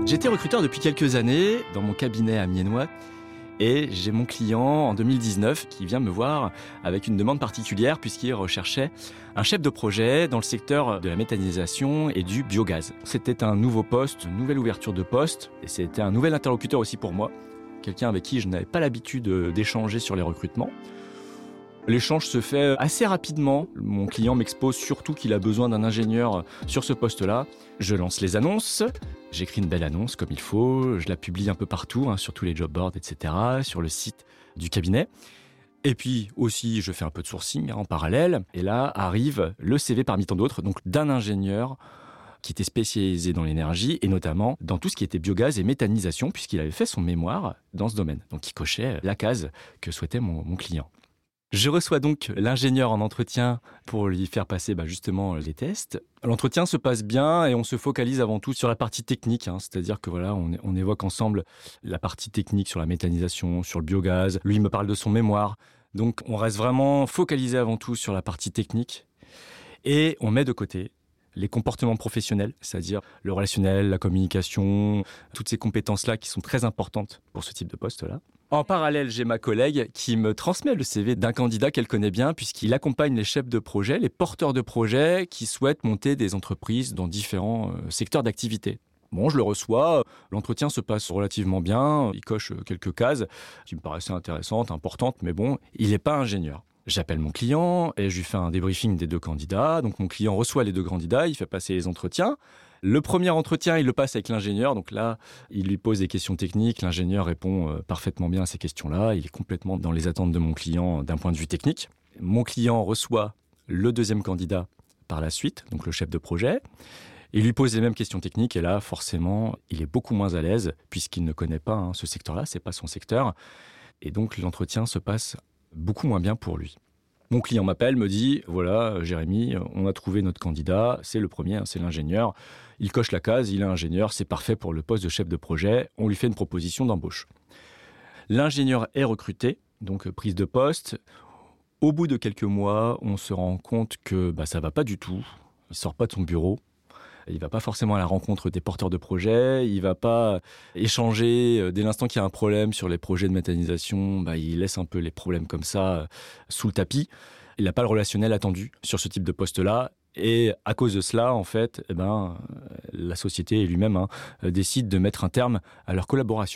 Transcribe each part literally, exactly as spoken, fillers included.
J'étais recruteur depuis quelques années dans mon cabinet amiénois et j'ai mon client en deux mille dix-neuf qui vient me voir avec une demande particulière puisqu'il recherchait un chef de projet dans le secteur de la méthanisation et du biogaz. C'était un nouveau poste, une nouvelle ouverture de poste et c'était un nouvel interlocuteur aussi pour moi, quelqu'un avec qui je n'avais pas l'habitude d'échanger sur les recrutements. L'échange se fait assez rapidement. Mon client m'expose surtout qu'il a besoin d'un ingénieur sur ce poste-là. Je lance les annonces, j'écris une belle annonce comme il faut, je la publie un peu partout, hein, sur tous les job boards, et cetera, sur le site du cabinet. Et puis aussi, je fais un peu de sourcing hein, en parallèle. Et là arrive le C V parmi tant d'autres, donc d'un ingénieur qui était spécialisé dans l'énergie et notamment dans tout ce qui était biogaz et méthanisation, puisqu'il avait fait son mémoire dans ce domaine. Donc il cochait la case que souhaitait mon, mon client. Je reçois donc l'ingénieur en entretien pour lui faire passer bah, justement les tests. L'entretien se passe bien et on se focalise avant tout sur la partie technique, hein, c'est-à-dire que voilà, on, on évoque ensemble la partie technique sur la méthanisation, sur le biogaz. Lui il me parle de son mémoire, donc on reste vraiment focalisé avant tout sur la partie technique et on met de côté les comportements professionnels, c'est-à-dire le relationnel, la communication, toutes ces compétences-là qui sont très importantes pour ce type de poste-là. En parallèle, j'ai ma collègue qui me transmet le C V d'un candidat qu'elle connaît bien puisqu'il accompagne les chefs de projet, les porteurs de projets qui souhaitent monter des entreprises dans différents euh, secteurs d'activité. Bon, je le reçois, l'entretien se passe relativement bien, il coche quelques cases qui me paraissaient intéressantes, importantes, mais bon, il n'est pas ingénieur. J'appelle mon client et je lui fais un débriefing des deux candidats. Donc mon client reçoit les deux candidats, il fait passer les entretiens. Le premier entretien, il le passe avec l'ingénieur. Donc là, il lui pose des questions techniques. L'ingénieur répond euh, parfaitement bien à ces questions-là. Il est complètement dans les attentes de mon client d'un point de vue technique. Mon client reçoit le deuxième candidat par la suite, donc le chef de projet. Il lui pose les mêmes questions techniques et là, forcément, il est beaucoup moins à l'aise puisqu'il ne connaît pas hein, ce secteur-là, c'est pas son secteur. Et donc l'entretien se passe beaucoup moins bien pour lui. Mon client m'appelle, me dit, voilà, Jérémy, on a trouvé notre candidat, c'est le premier, c'est l'ingénieur. Il coche la case, il est ingénieur, c'est parfait pour le poste de chef de projet. On lui fait une proposition d'embauche. L'ingénieur est recruté, donc prise de poste. Au bout de quelques mois, on se rend compte que bah, ça ne va pas du tout. Il ne sort pas de son bureau. Il ne va pas forcément à la rencontre des porteurs de projets, il ne va pas échanger dès l'instant qu'il y a un problème sur les projets de méthanisation, bah, il laisse un peu les problèmes comme ça sous le tapis. Il n'a pas le relationnel attendu sur ce type de poste-là. Et à cause de cela, en fait, eh ben, la société et lui-même hein, décident de mettre un terme à leur collaboration.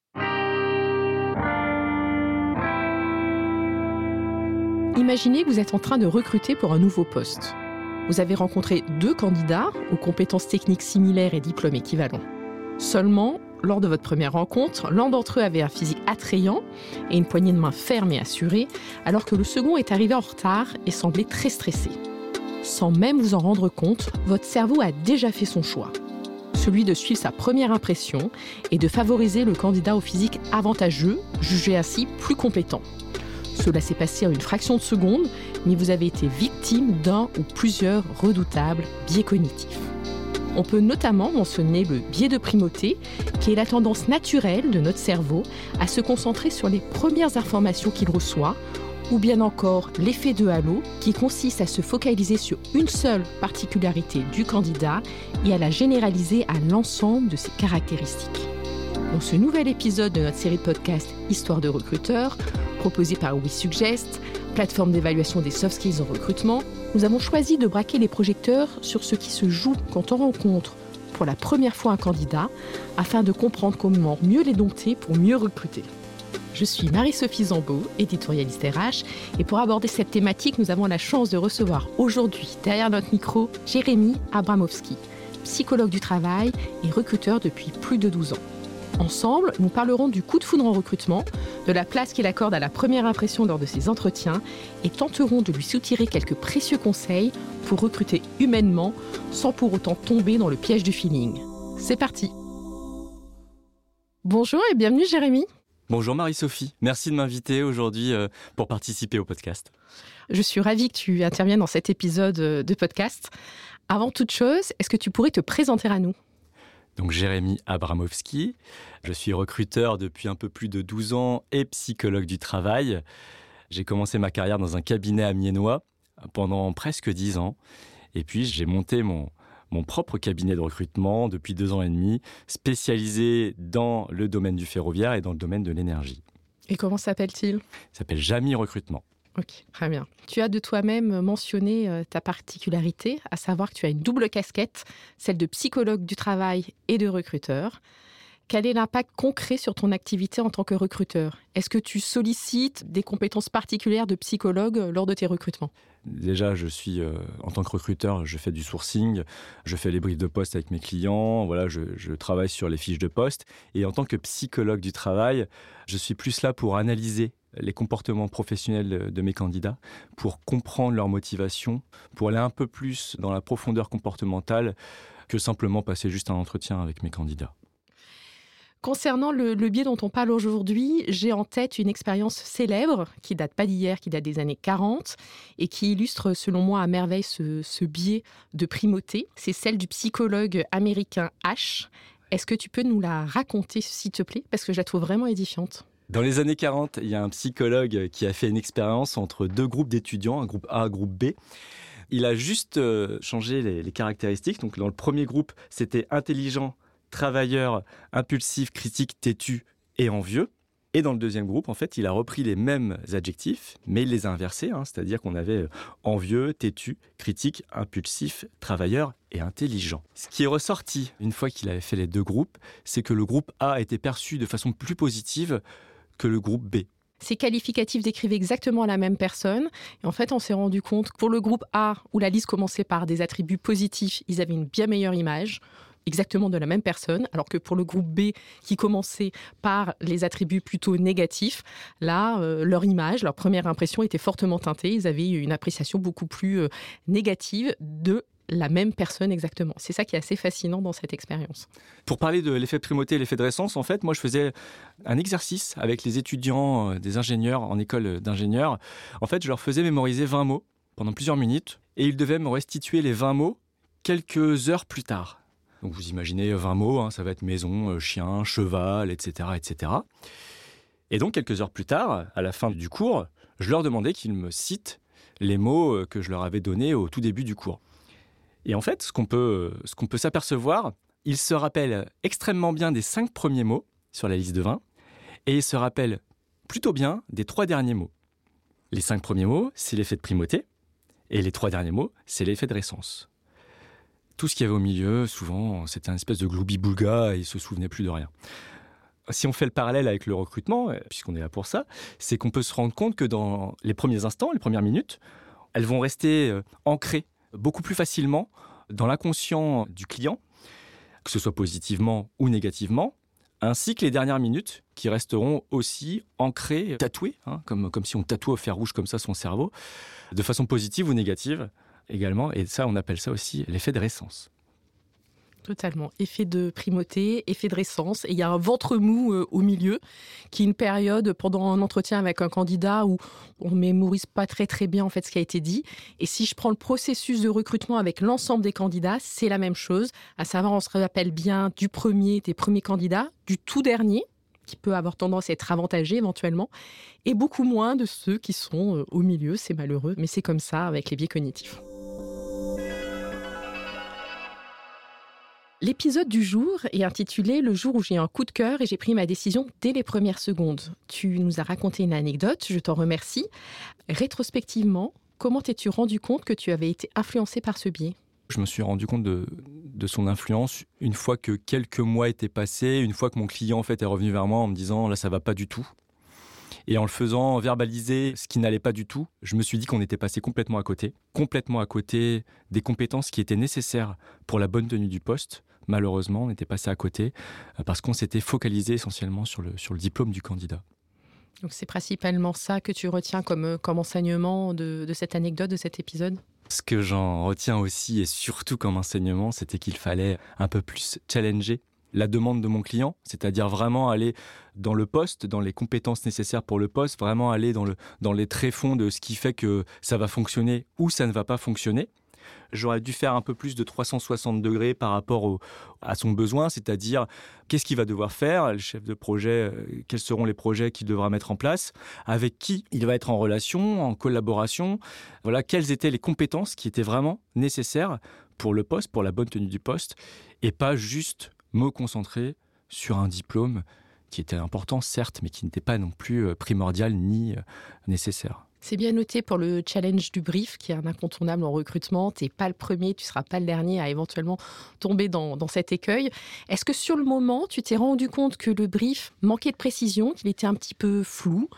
Imaginez que vous êtes en train de recruter pour un nouveau poste. Vous avez rencontré deux candidats aux compétences techniques similaires et diplômes équivalents. Seulement, lors de votre première rencontre, l'un d'entre eux avait un physique attrayant et une poignée de main ferme et assurée, alors que le second est arrivé en retard et semblait très stressé. Sans même vous en rendre compte, votre cerveau a déjà fait son choix. Celui de suivre sa première impression et de favoriser le candidat au physique avantageux, jugé ainsi plus compétent. Cela s'est passé en une fraction de seconde, mais vous avez été victime d'un ou plusieurs redoutables biais cognitifs. On peut notamment mentionner le biais de primauté, qui est la tendance naturelle de notre cerveau à se concentrer sur les premières informations qu'il reçoit, ou bien encore l'effet de halo, qui consiste à se focaliser sur une seule particularité du candidat et à la généraliser à l'ensemble de ses caractéristiques. Dans ce nouvel épisode de notre série de podcasts Histoire de recruteurs, proposé par WeSuggest, plateforme d'évaluation des soft skills en recrutement, nous avons choisi de braquer les projecteurs sur ce qui se joue quand on rencontre pour la première fois un candidat, afin de comprendre comment mieux les dompter pour mieux recruter. Je suis Marie-Sophie Zambeau, éditorialiste R H, et pour aborder cette thématique, nous avons la chance de recevoir aujourd'hui, derrière notre micro, Jérémy Abramovski, psychologue du travail et recruteur depuis plus de douze ans. Ensemble, nous parlerons du coup de foudre en recrutement, de la place qu'il accorde à la première impression lors de ses entretiens et tenterons de lui soutirer quelques précieux conseils pour recruter humainement sans pour autant tomber dans le piège du feeling. C'est parti! Bonjour et bienvenue Jérémy. Bonjour Marie-Sophie, merci de m'inviter aujourd'hui pour participer au podcast. Je suis ravie que tu interviennes dans cet épisode de podcast. Avant toute chose, est-ce que tu pourrais te présenter à nous ? Donc Jérémy Abramovski, je suis recruteur depuis un peu plus de douze ans et psychologue du travail. J'ai commencé ma carrière dans un cabinet amiénois pendant presque dix ans. Et puis j'ai monté mon, mon propre cabinet de recrutement depuis deux ans et demi, spécialisé dans le domaine du ferroviaire et dans le domaine de l'énergie. Et comment s'appelle-t-il ? Il s'appelle Jamy Recrutement. Ok, très bien. Tu as de toi-même mentionné euh, ta particularité, à savoir que tu as une double casquette, celle de psychologue du travail et de recruteur. Quel est l'impact concret sur ton activité en tant que recruteur ? Est-ce que tu sollicites des compétences particulières de psychologue lors de tes recrutements ? Déjà, je suis, euh, en tant que recruteur, je fais du sourcing, je fais les briefs de poste avec mes clients, voilà, je, je travaille sur les fiches de poste. Et en tant que psychologue du travail, je suis plus là pour analyser les comportements professionnels de mes candidats, pour comprendre leurs motivations, pour aller un peu plus dans la profondeur comportementale que simplement passer juste un entretien avec mes candidats. Concernant le, le biais dont on parle aujourd'hui, j'ai en tête une expérience célèbre qui date pas d'hier, qui date des années quarante et qui illustre selon moi à merveille ce, ce biais de primauté. C'est celle du psychologue américain H. Est-ce que tu peux nous la raconter s'il te plaît ? Parce que je la trouve vraiment édifiante. Dans les années quarante, il y a un psychologue qui a fait une expérience entre deux groupes d'étudiants, un groupe A, un groupe B. Il a juste changé les, les caractéristiques. Donc dans le premier groupe, c'était intelligent, travailleur, impulsif, critique, têtu et envieux. Et dans le deuxième groupe, en fait, il a repris les mêmes adjectifs, mais il les a inversés. Hein, c'est-à-dire qu'on avait envieux, têtu, critique, impulsif, travailleur et intelligent. Ce qui est ressorti, une fois qu'il avait fait les deux groupes, c'est que le groupe A était perçu de façon plus positive que le groupe B. Ces qualificatifs décrivaient exactement la même personne. Et en fait, on s'est rendu compte que pour le groupe A, où la liste commençait par des attributs positifs, ils avaient une bien meilleure image, exactement de la même personne, alors que pour le groupe B, qui commençait par les attributs plutôt négatifs, là, euh, leur image, leur première impression était fortement teintée. Ils avaient une appréciation beaucoup plus euh, négative de la même personne exactement. C'est ça qui est assez fascinant dans cette expérience. Pour parler de l'effet de primauté et l'effet de récence, en fait, moi, je faisais un exercice avec les étudiants euh, des ingénieurs en école d'ingénieurs. En fait, je leur faisais mémoriser vingt mots pendant plusieurs minutes et ils devaient me restituer les vingt mots quelques heures plus tard. Donc, vous imaginez vingt mots, hein, ça va être maison, euh, chien, cheval, et cetera, et cetera. Et donc, quelques heures plus tard, à la fin du cours, je leur demandais qu'ils me citent les mots que je leur avais donnés au tout début du cours. Et en fait, ce qu'on peut, ce qu'on peut s'apercevoir, ils se rappellent extrêmement bien des cinq premiers mots sur la liste de vingt et ils se rappellent plutôt bien des trois derniers mots. Les cinq premiers mots, c'est l'effet de primauté et les trois derniers mots, c'est l'effet de récence. Tout ce qu'il y avait au milieu, souvent, c'était une espèce de gloubi-boulga et ils ne se souvenaient plus de rien. Si on fait le parallèle avec le recrutement, puisqu'on est là pour ça, c'est qu'on peut se rendre compte que dans les premiers instants, les premières minutes, elles vont rester ancrées beaucoup plus facilement dans l'inconscient du client, que ce soit positivement ou négativement, ainsi que les dernières minutes qui resteront aussi ancrées, tatouées, hein, comme, comme si on tatouait au fer rouge comme ça son cerveau, de façon positive ou négative également. Et ça, on appelle ça aussi l'effet de récence. Totalement. Effet de primauté, effet de récence. Et il y a un ventre mou euh, au milieu, qui est une période pendant un entretien avec un candidat où on ne mémorise pas très très bien en fait ce qui a été dit. Et si je prends le processus de recrutement avec l'ensemble des candidats, c'est la même chose. À savoir, on se rappelle bien du premier, des premiers candidats, du tout dernier, qui peut avoir tendance à être avantagé éventuellement, et beaucoup moins de ceux qui sont euh, au milieu. C'est malheureux, mais c'est comme ça avec les biais cognitifs. L'épisode du jour est intitulé « Le jour où j'ai eu un coup de cœur et j'ai pris ma décision dès les premières secondes ». Tu nous as raconté une anecdote, je t'en remercie. Rétrospectivement, comment t'es-tu rendu compte que tu avais été influencé par ce biais ? Je me suis rendu compte de, de son influence une fois que quelques mois étaient passés, une fois que mon client en fait, est revenu vers moi en me disant « là, ça va pas du tout ». Et en le faisant verbaliser ce qui n'allait pas du tout, je me suis dit qu'on était passé complètement à côté, complètement à côté des compétences qui étaient nécessaires pour la bonne tenue du poste. Malheureusement, on était passé à côté parce qu'on s'était focalisé essentiellement sur le, sur le diplôme du candidat. Donc c'est principalement ça que tu retiens comme, comme enseignement de, de cette anecdote, de cet épisode ? Ce que j'en retiens aussi et surtout comme enseignement, c'était qu'il fallait un peu plus challenger la demande de mon client, c'est-à-dire vraiment aller dans le poste, dans les compétences nécessaires pour le poste, vraiment aller dans, le, dans les tréfonds de ce qui fait que ça va fonctionner ou ça ne va pas fonctionner, j'aurais dû faire un peu plus de trois cent soixante degrés par rapport au, à son besoin, c'est-à-dire qu'est-ce qu'il va devoir faire, le chef de projet, euh, quels seront les projets qu'il devra mettre en place, avec qui il va être en relation, en collaboration, voilà, quelles étaient les compétences qui étaient vraiment nécessaires pour le poste, pour la bonne tenue du poste, et pas juste me concentrer sur un diplôme qui était important, certes, mais qui n'était pas non plus primordial ni nécessaire. C'est bien noté pour le challenge du brief, qui est un incontournable en recrutement. Tu n'es pas le premier, tu ne seras pas le dernier à éventuellement tomber dans, dans cet écueil. Est-ce que sur le moment, tu t'es rendu compte que le brief manquait de précision, qu'il était un petit peu flou,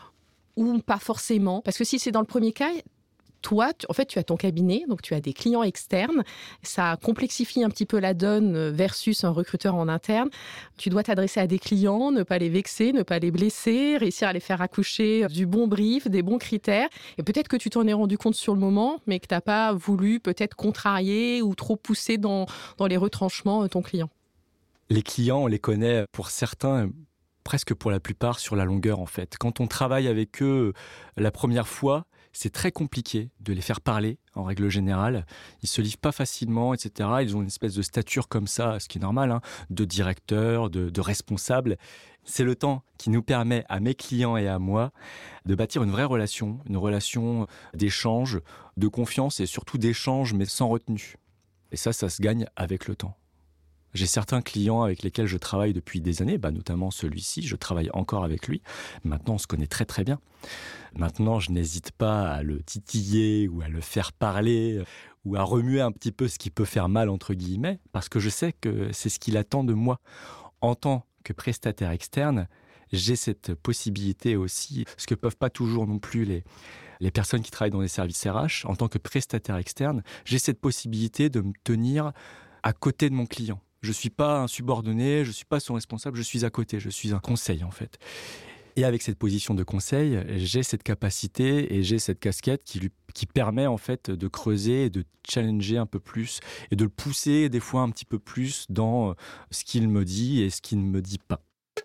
ou pas forcément? Parce que si c'est dans le premier cas, toi, tu, en fait, tu as ton cabinet, donc tu as des clients externes. Ça complexifie un petit peu la donne versus un recruteur en interne. Tu dois t'adresser à des clients, ne pas les vexer, ne pas les blesser, réussir à les faire accoucher du bon brief, des bons critères. Et peut-être que tu t'en es rendu compte sur le moment, mais que tu n'as pas voulu peut-être contrarier ou trop pousser dans, dans les retranchements ton client. Les clients, on les connaît pour certains, presque pour la plupart, sur la longueur en fait. Quand on travaille avec eux la première fois, c'est très compliqué de les faire parler, en règle générale. Ils ne se livrent pas facilement, et cetera. Ils ont une espèce de stature comme ça, ce qui est normal, hein, de directeur, de, de responsable. C'est le temps qui nous permet, à mes clients et à moi, de bâtir une vraie relation, une relation d'échange, de confiance et surtout d'échange, mais sans retenue. Et ça, ça se gagne avec le temps. J'ai certains clients avec lesquels je travaille depuis des années, bah notamment celui-ci, je travaille encore avec lui. Maintenant, on se connaît très très bien. Maintenant, je n'hésite pas à le titiller ou à le faire parler ou à remuer un petit peu ce qui peut faire mal, entre guillemets, parce que je sais que c'est ce qu'il attend de moi. En tant que prestataire externe, j'ai cette possibilité aussi, ce que peuvent pas toujours non plus les, les personnes qui travaillent dans les services R H. En tant que prestataire externe, j'ai cette possibilité de me tenir à côté de mon client. Je ne suis pas un subordonné, je ne suis pas son responsable, je suis à côté, je suis un conseil en fait. Et avec cette position de conseil, j'ai cette capacité et j'ai cette casquette qui, lui, qui permet en fait de creuser et de challenger un peu plus et de le pousser des fois un petit peu plus dans ce qu'il me dit et ce qu'il ne me dit pas.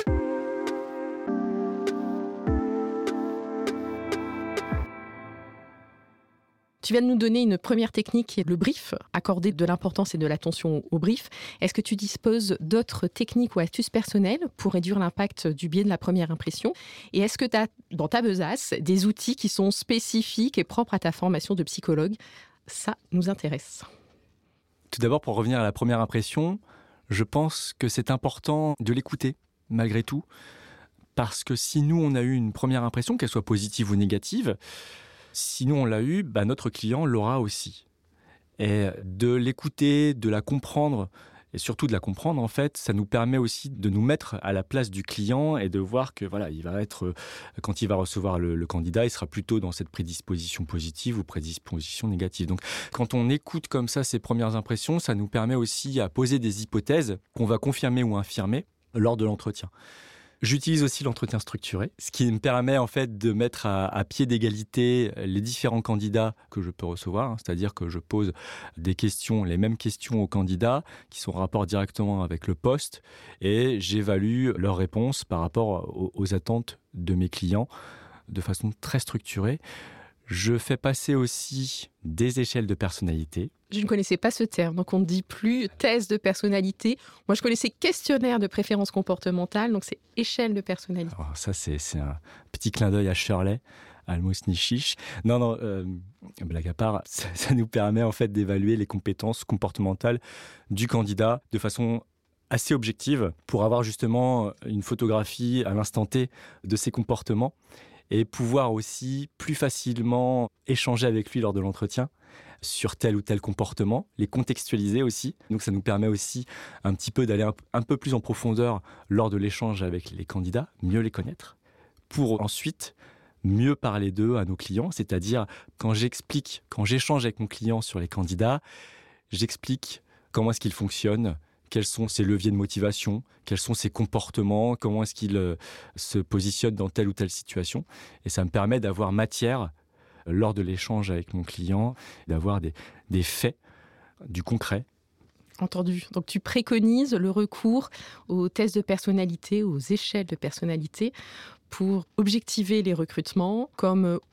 Tu viens de nous donner une première technique qui est le brief, accorder de l'importance et de l'attention au brief. Est-ce que tu disposes d'autres techniques ou astuces personnelles pour réduire l'impact du biais de la première impression? Et est-ce que tu as dans ta besace des outils qui sont spécifiques et propres à ta formation de psychologue? Ça nous intéresse. Tout d'abord, pour revenir à la première impression, je pense que c'est important de l'écouter, malgré tout. Parce que si nous, on a eu une première impression, qu'elle soit positive ou négative, si nous on l'a eu, bah notre client l'aura aussi. Et de l'écouter, de la comprendre, et surtout de la comprendre en fait, ça nous permet aussi de nous mettre à la place du client et de voir que voilà, il va être, quand il va recevoir le, le candidat, il sera plutôt dans cette prédisposition positive ou prédisposition négative. Donc quand on écoute comme ça ses premières impressions, ça nous permet aussi à poser des hypothèses qu'on va confirmer ou infirmer lors de l'entretien. J'utilise aussi l'entretien structuré, ce qui me permet en fait de mettre à, à pied d'égalité les différents candidats que je peux recevoir, hein, c'est-à-dire que je pose des questions, les mêmes questions aux candidats qui sont en rapport directement avec le poste et j'évalue leurs réponses par rapport aux, aux attentes de mes clients de façon très structurée. Je fais passer aussi des échelles de personnalité. Je ne connaissais pas ce terme, donc on ne dit plus thèse de personnalité. Moi, je connaissais questionnaire de préférence comportementale, donc c'est échelle de personnalité. Alors ça, c'est, c'est un petit clin d'œil à Shirley, Almos Nichiche. Non, non, euh, blague à part, ça, ça nous permet en fait d'évaluer les compétences comportementales du candidat de façon assez objective pour avoir justement une photographie à l'instant T de ses comportements et pouvoir aussi plus facilement échanger avec lui lors de l'entretien sur tel ou tel comportement, les contextualiser aussi. Donc ça nous permet aussi un petit peu d'aller un, un peu plus en profondeur lors de l'échange avec les candidats, mieux les connaître, pour ensuite mieux parler d'eux à nos clients. C'est-à-dire quand j'explique, quand j'échange avec mon client sur les candidats, j'explique comment est-ce qu'ils fonctionnent, quels sont ses leviers de motivation, quels sont ses comportements, comment est-ce qu'il euh, se positionne dans telle ou telle situation. Et ça me permet d'avoir matière, euh, lors de l'échange avec mon client, d'avoir des, des faits, du concret. Entendu. Donc tu préconises le recours aux tests de personnalité, aux échelles de personnalité pour objectiver les recrutements comme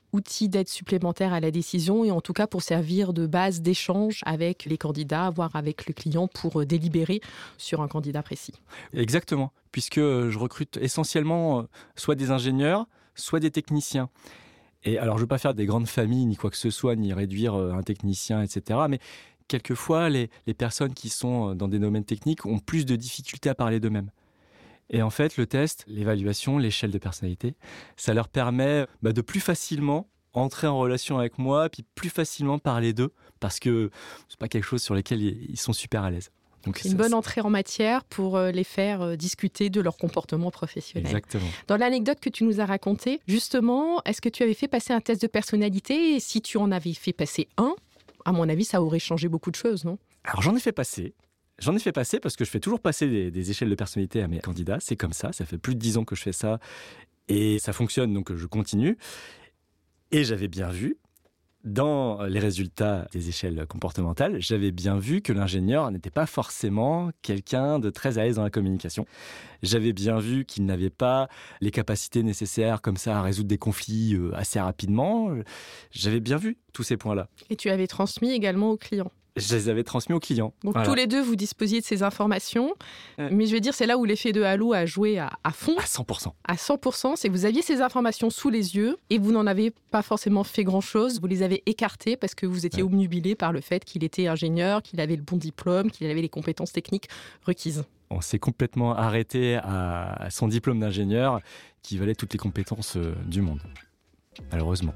outil d'aide supplémentaire à la décision et en tout cas pour servir de base d'échange avec les candidats, voire avec le client pour délibérer sur un candidat précis. Exactement, puisque je recrute essentiellement soit des ingénieurs, soit des techniciens. Et alors, je ne veux pas faire des grandes familles, ni quoi que ce soit, ni réduire un technicien, et cetera. Mais quelquefois, les, les personnes qui sont dans des domaines techniques ont plus de difficultés à parler d'eux-mêmes. Et en fait, le test, l'évaluation, l'échelle de personnalité, ça leur permet bah, de plus facilement entrer en relation avec moi, puis plus facilement parler d'eux, parce que c'est pas quelque chose sur lequel ils sont super à l'aise. Donc, c'est une bonne entrée en matière pour les faire discuter de leur comportement professionnel. Exactement. Dans l'anecdote que tu nous as racontée, justement, est-ce que tu avais fait passer un test de personnalité ? Et si tu en avais fait passer un, à mon avis, ça aurait changé beaucoup de choses, non ? Alors, j'en ai fait passer. J'en ai fait passer parce que je fais toujours passer des, des échelles de personnalité à mes candidats. C'est comme ça, ça fait plus de dix ans que je fais ça et ça fonctionne, donc je continue. Et j'avais bien vu, dans les résultats des échelles comportementales, j'avais bien vu que l'ingénieur n'était pas forcément quelqu'un de très à l'aise dans la communication. J'avais bien vu qu'il n'avait pas les capacités nécessaires comme ça à résoudre des conflits assez rapidement. J'avais bien vu tous ces points-là. Et tu avais transmis également aux clients ? Je les avais transmis aux clients. Donc voilà. Tous les deux, vous disposiez de ces informations. Euh... Mais je vais dire, c'est là où l'effet de halo a joué à, à fond. À cent pour cent. À cent pour cent, c'est que vous aviez ces informations sous les yeux et vous n'en avez pas forcément fait grand-chose. Vous les avez écartées parce que vous étiez ouais. obnubilé par le fait qu'il était ingénieur, qu'il avait le bon diplôme, qu'il avait les compétences techniques requises. On s'est complètement arrêté à son diplôme d'ingénieur qui valait toutes les compétences du monde, malheureusement.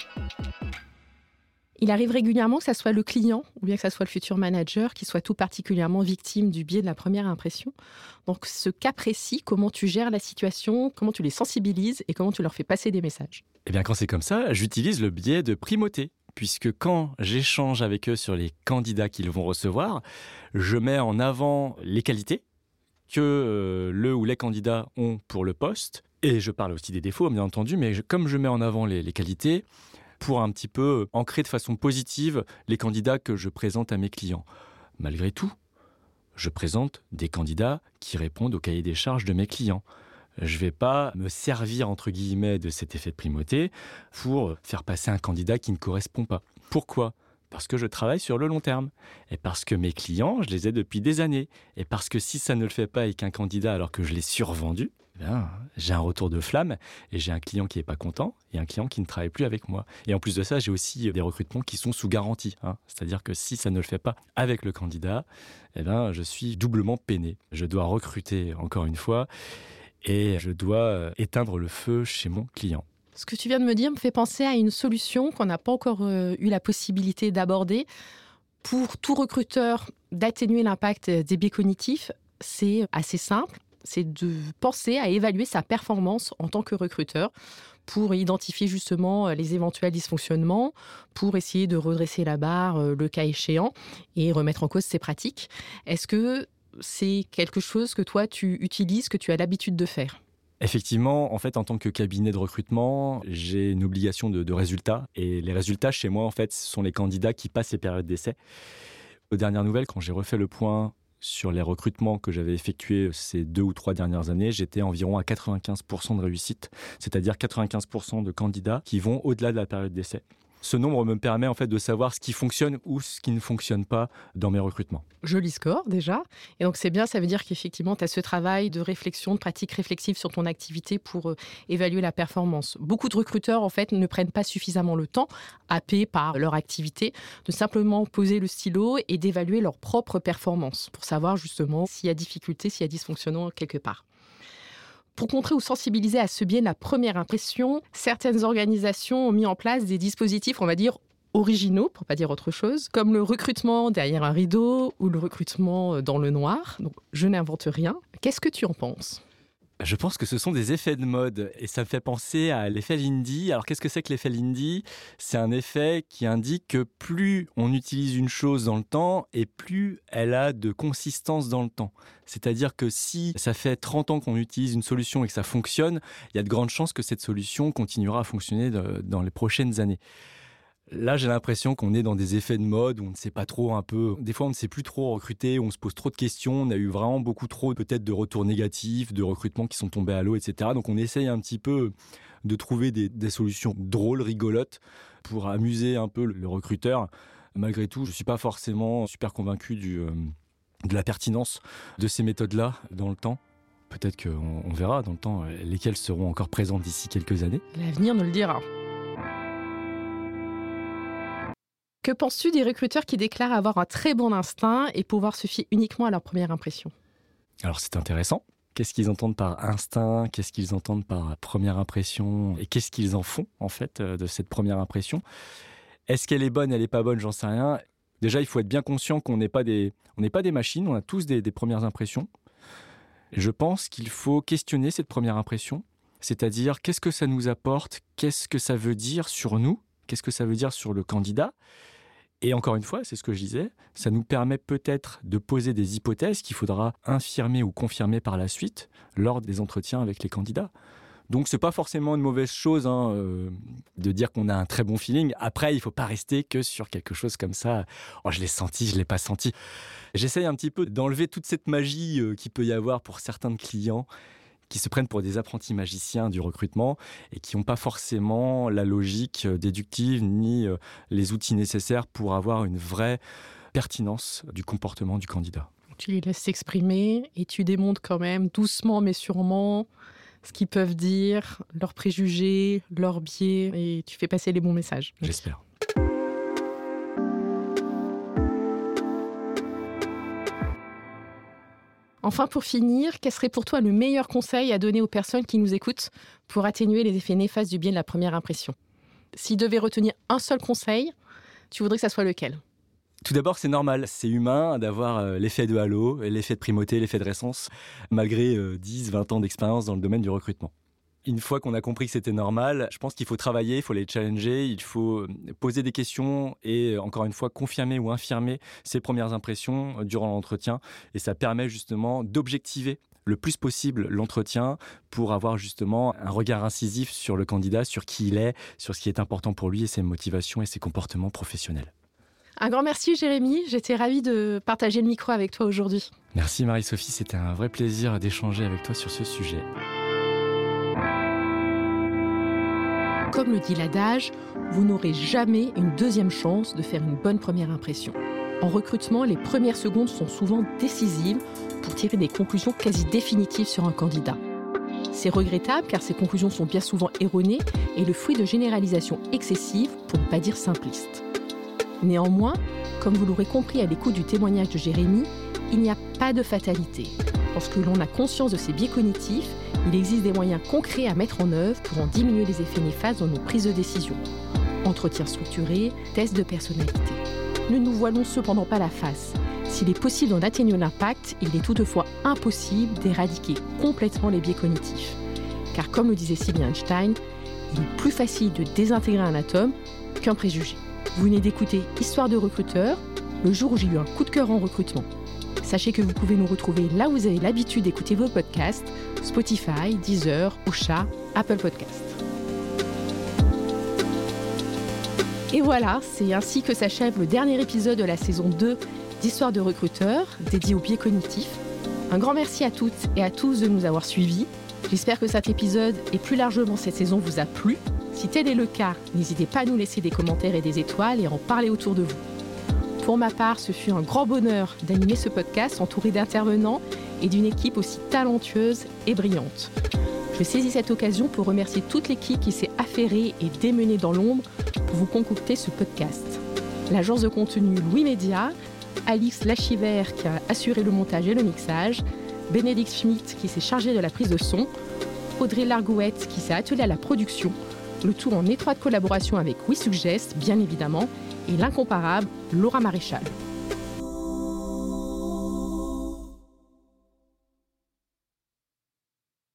Il arrive régulièrement que ça soit le client ou bien que ça soit le futur manager qui soit tout particulièrement victime du biais de la première impression. Donc, ce cas précis, comment tu gères la situation, comment tu les sensibilises et comment tu leur fais passer des messages ? Eh bien, quand c'est comme ça, j'utilise le biais de primauté. Puisque quand j'échange avec eux sur les candidats qu'ils vont recevoir, je mets en avant les qualités que euh, le ou les candidats ont pour le poste. Et je parle aussi des défauts, bien entendu, mais je, comme je mets en avant les, les qualités, pour un petit peu ancrer de façon positive les candidats que je présente à mes clients. Malgré tout, je présente des candidats qui répondent au cahier des charges de mes clients. Je ne vais pas me servir, entre guillemets, de cet effet de primauté pour faire passer un candidat qui ne correspond pas. Pourquoi ? Parce que je travaille sur le long terme. Et parce que mes clients, je les ai depuis des années. Et parce que si ça ne le fait pas avec un candidat alors que je l'ai survendu, ben, j'ai un retour de flamme et j'ai un client qui n'est pas content et un client qui ne travaille plus avec moi. Et en plus de ça, j'ai aussi des recrutements qui sont sous garantie. Hein. C'est-à-dire que si ça ne le fait pas avec le candidat, eh ben, je suis doublement peiné. Je dois recruter encore une fois et je dois éteindre le feu chez mon client. Ce que tu viens de me dire me fait penser à une solution qu'on n'a pas encore euh, eu la possibilité d'aborder. Pour tout recruteur, d'atténuer l'impact des biais cognitifs, c'est assez simple. C'est de penser à évaluer sa performance en tant que recruteur pour identifier justement les éventuels dysfonctionnements, pour essayer de redresser la barre le cas échéant et remettre en cause ses pratiques. Est-ce que c'est quelque chose que toi tu utilises, que tu as l'habitude de faire ? Effectivement, en fait, en tant que cabinet de recrutement, j'ai une obligation de, de résultats. Et les résultats, chez moi, en fait, ce sont les candidats qui passent les périodes d'essai. Aux dernières nouvelles, quand j'ai refait le point sur les recrutements que j'avais effectués ces deux ou trois dernières années, j'étais environ à quatre-vingt-quinze pour cent de réussite, c'est-à-dire quatre-vingt-quinze pour cent de candidats qui vont au-delà de la période d'essai. Ce nombre me permet en fait de savoir ce qui fonctionne ou ce qui ne fonctionne pas dans mes recrutements. Joli score déjà. Et donc c'est bien, ça veut dire qu'effectivement tu as ce travail de réflexion, de pratique réflexive sur ton activité pour euh, évaluer la performance. Beaucoup de recruteurs en fait ne prennent pas suffisamment le temps, happés par leur activité, de simplement poser le stylo et d'évaluer leur propre performance pour savoir justement s'il y a difficulté, s'il y a dysfonctionnement quelque part. Pour contrer ou sensibiliser à ce biais de la première impression, certaines organisations ont mis en place des dispositifs, on va dire, originaux, pour ne pas dire autre chose, comme le recrutement derrière un rideau ou le recrutement dans le noir. Donc, je n'invente rien. Qu'est-ce que tu en penses ? Je pense que ce sont des effets de mode et ça me fait penser à l'effet Lindy. Alors qu'est-ce que c'est que l'effet Lindy ? C'est un effet qui indique que plus on utilise une chose dans le temps et plus elle a de consistance dans le temps. C'est-à-dire que si ça fait trente ans qu'on utilise une solution et que ça fonctionne, il y a de grandes chances que cette solution continuera à fonctionner dans les prochaines années. Là, j'ai l'impression qu'on est dans des effets de mode où on ne sait pas trop un peu... Des fois, on ne sait plus trop recruter, où on se pose trop de questions. On a eu vraiment beaucoup trop peut-être de retours négatifs, de recrutements qui sont tombés à l'eau, et cetera. Donc, on essaye un petit peu de trouver des, des solutions drôles, rigolotes, pour amuser un peu le recruteur. Malgré tout, je ne suis pas forcément super convaincu du, euh, de la pertinence de ces méthodes-là dans le temps. Peut-être qu'on on verra dans le temps lesquelles seront encore présentes d'ici quelques années. L'avenir nous le dira. Que penses-tu des recruteurs qui déclarent avoir un très bon instinct et pouvoir se fier uniquement à leur première impression ? Alors c'est intéressant. Qu'est-ce qu'ils entendent par instinct ? Qu'est-ce qu'ils entendent par première impression ? Et qu'est-ce qu'ils en font, en fait, de cette première impression ? Est-ce qu'elle est bonne, elle n'est pas bonne ? J'en sais rien. Déjà, il faut être bien conscient qu'on n'est pas des, on n'est pas des machines, on a tous des, des premières impressions. Je pense qu'il faut questionner cette première impression, c'est-à-dire qu'est-ce que ça nous apporte ? Qu'est-ce que ça veut dire sur nous ? Qu'est-ce que ça veut dire sur le candidat ? Et encore une fois, c'est ce que je disais, ça nous permet peut-être de poser des hypothèses qu'il faudra infirmer ou confirmer par la suite lors des entretiens avec les candidats. Donc, c'est pas forcément une mauvaise chose hein, euh, de dire qu'on a un très bon feeling. Après, il faut pas rester que sur quelque chose comme ça. Oh, je l'ai senti, je l'ai pas senti. J'essaye un petit peu d'enlever toute cette magie euh, qu'il peut y avoir pour certains de clients qui se prennent pour des apprentis magiciens du recrutement et qui n'ont pas forcément la logique déductive ni les outils nécessaires pour avoir une vraie pertinence du comportement du candidat. Tu les laisses s'exprimer et tu démontres quand même doucement mais sûrement ce qu'ils peuvent dire, leurs préjugés, leurs biais, et tu fais passer les bons messages. J'espère. Enfin, pour finir, quel serait pour toi le meilleur conseil à donner aux personnes qui nous écoutent pour atténuer les effets néfastes du biais de la première impression ? S'ils devaient retenir un seul conseil, tu voudrais que ça soit lequel ? Tout d'abord, c'est normal, c'est humain d'avoir l'effet de halo, l'effet de primauté, l'effet de récence, malgré dix, vingt ans d'expérience dans le domaine du recrutement. Une fois qu'on a compris que c'était normal, je pense qu'il faut travailler, il faut les challenger, il faut poser des questions et encore une fois confirmer ou infirmer ses premières impressions durant l'entretien. Et ça permet justement d'objectiver le plus possible l'entretien pour avoir justement un regard incisif sur le candidat, sur qui il est, sur ce qui est important pour lui et ses motivations et ses comportements professionnels. Un grand merci Jérémy, j'étais ravie de partager le micro avec toi aujourd'hui. Merci Marie-Sophie, c'était un vrai plaisir d'échanger avec toi sur ce sujet. Comme le dit l'adage, vous n'aurez jamais une deuxième chance de faire une bonne première impression. En recrutement, les premières secondes sont souvent décisives pour tirer des conclusions quasi définitives sur un candidat. C'est regrettable car ces conclusions sont bien souvent erronées et le fruit de généralisations excessives, pour ne pas dire simplistes. Néanmoins, comme vous l'aurez compris à l'écoute du témoignage de Jérémy, il n'y a pas de fatalité. Lorsque l'on a conscience de ces biais cognitifs, il existe des moyens concrets à mettre en œuvre pour en diminuer les effets néfastes dans nos prises de décision. Entretien structuré, tests de personnalité. Ne nous voilons cependant pas la face. S'il est possible d'en atténuer l'impact, il est toutefois impossible d'éradiquer complètement les biais cognitifs. Car comme le disait si bien Einstein, il est plus facile de désintégrer un atome qu'un préjugé. Vous venez d'écouter Histoire de recruteur, le jour où j'ai eu un coup de cœur en recrutement. Sachez que vous pouvez nous retrouver là où vous avez l'habitude d'écouter vos podcasts, Spotify, Deezer, Ocha, Apple Podcasts. Et voilà, c'est ainsi que s'achève le dernier épisode de la saison deux d'Histoire de recruteur, dédié aux biais cognitifs. Un grand merci à toutes et à tous de nous avoir suivis. J'espère que cet épisode et plus largement cette saison vous a plu. Si tel est le cas, n'hésitez pas à nous laisser des commentaires et des étoiles et à en parler autour de vous. Pour ma part, ce fut un grand bonheur d'animer ce podcast entouré d'intervenants et d'une équipe aussi talentueuse et brillante. Je saisis cette occasion pour remercier toute l'équipe qui s'est affairée et démenée dans l'ombre pour vous concocter ce podcast. L'agence de contenu Louis Média, Alix Lachiver qui a assuré le montage et le mixage, Bénédicte Schmitt qui s'est chargée de la prise de son, Audrey Largouette qui s'est attelée à la production, le tout en étroite collaboration avec WeSuggest, bien évidemment, et l'incomparable Laura Maréchal.